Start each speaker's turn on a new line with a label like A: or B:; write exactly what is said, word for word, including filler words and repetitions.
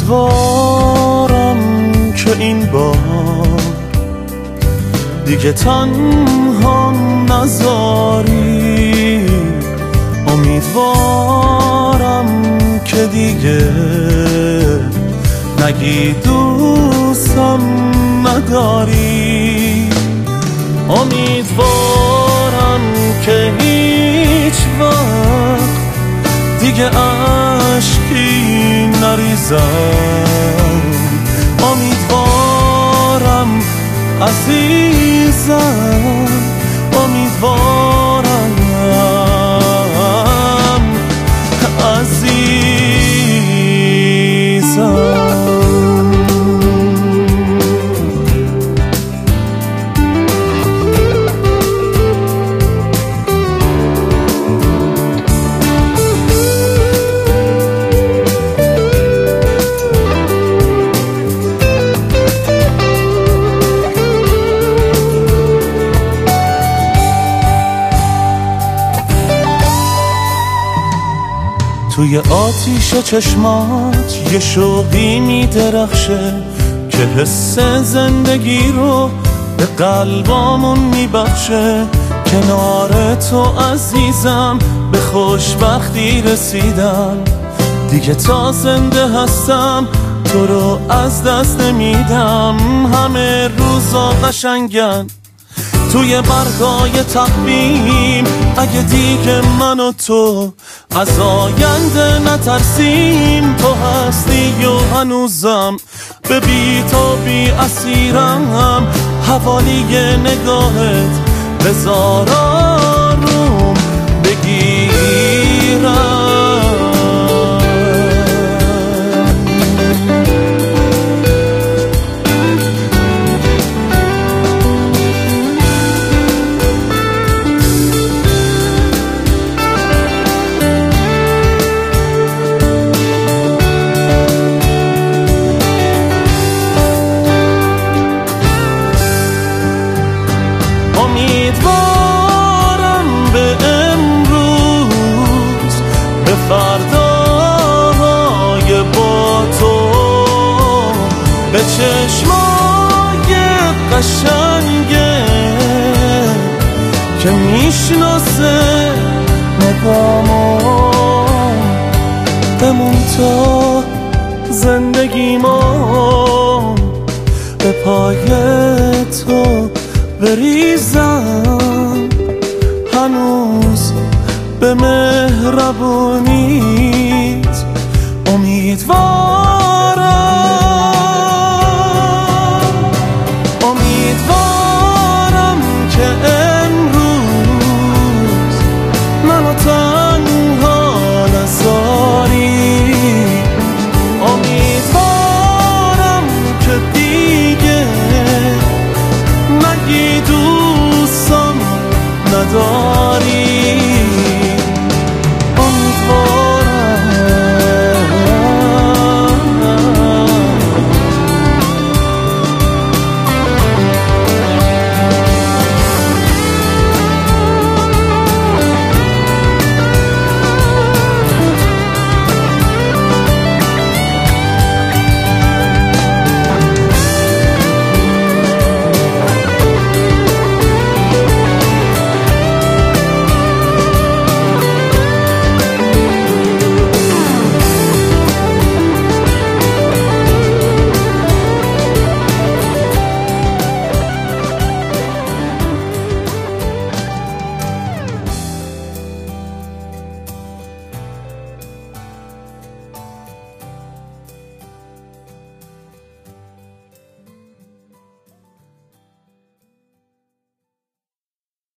A: امیدوارم که این بار دیگه تنها نذاری، امیدوارم که دیگه نگی دوستم نداری، امیدوارم که هیچ وقت دیگه عشقی نریزم، امیدوارم عزیزم، امیدوارم عزیزم. توی آتیش چشمات یه شوقی میدرخشه که حس زندگی رو به قلبامون میبخشه، کنار تو عزیزم به خوشبختی رسیدم، دیگه تا زنده هستم تو رو از دست نمیدم، همه روزا قشنگن توی برگای تقویم، اگه دیگه من و تو از آینده نترسیم، تو هستی و هنوزم به بی تو بی اسیرم، حوالی نگاهت بذار آروم بگیرم. امیدوارم به امروز، به فرداهای با تو، به چشمای قشنگه که میشناسه نگامو، بمون تا زندگیمو به پای تو بریزم، هنوز به مهربونی